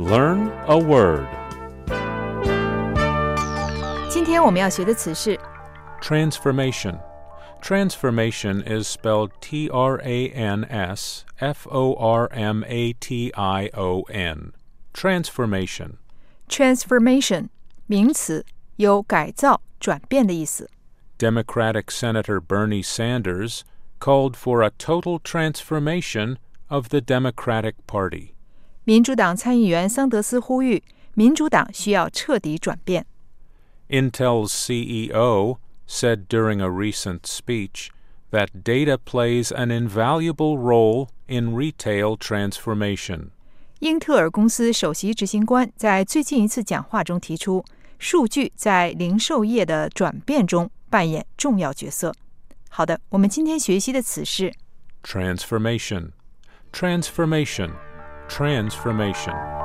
Learn a word. 今天我们要学的词是 Transformation. Transformation is spelled Transformation. Transformation. transformation 名词，有改造、转变的意思。 Democratic Senator Bernie Sanders called for a total transformation of the Democratic Party. 民主党参议员桑德斯呼吁，民主党需要彻底转变。 Intel's CEO said during a recent speech that data plays an invaluable role in retail transformation. 英特尔公司首席执行官在最近一次讲话中提出，数据在零售业的转变中扮演重要角色。好的，我们今天学习的词是 Transformation. Transformation. Transformation.